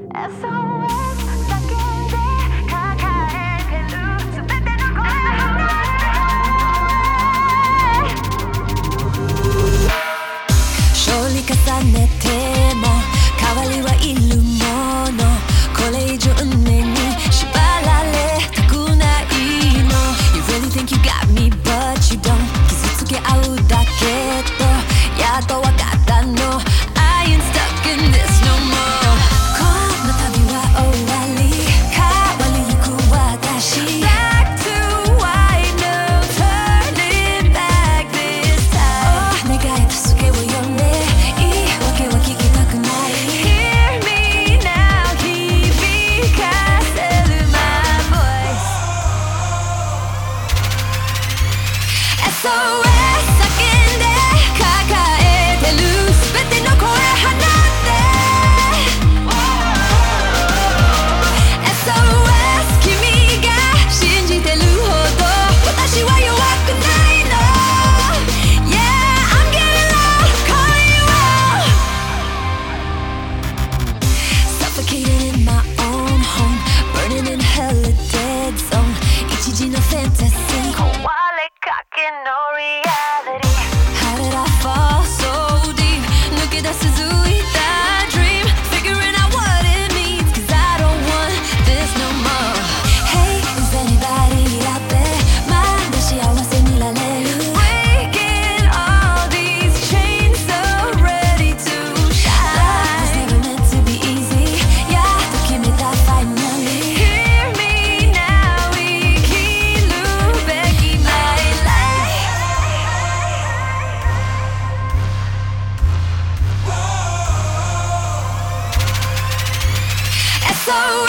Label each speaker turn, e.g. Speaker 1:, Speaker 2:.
Speaker 1: SOS 叫んで抱えてる全ての声
Speaker 2: 勝利重ねても代わりはいるものこれ以上根に縛られたくないの You really think you got me but you don't 傷つけ合うだけとやっとわかったの I ain't stuck in this no more この旅は終わり変わりゆく私 Back to white no turning back this time 願いと助けを呼んで言い訳は聞きたくない Hear me now 響かせる my voice SOS 叫んで抱えてる全ての声放って SOS 君が信じてるほど私は弱くないの Yeah I'm getting low calling you out Suffocated in my own home Burning in hell a dead zone 一時のファンタジー
Speaker 1: 壊れかけの reality
Speaker 2: How did I fall so deep? 抜け出せ続いた dream Figuring out what it means Cause I don't want this no more Hey, is anybody out there? まだ幸せになれる Breaking all these chains So ready to shine Love was never meant to be easy やっと決めた finally Hear me now 生きるべき my life SOS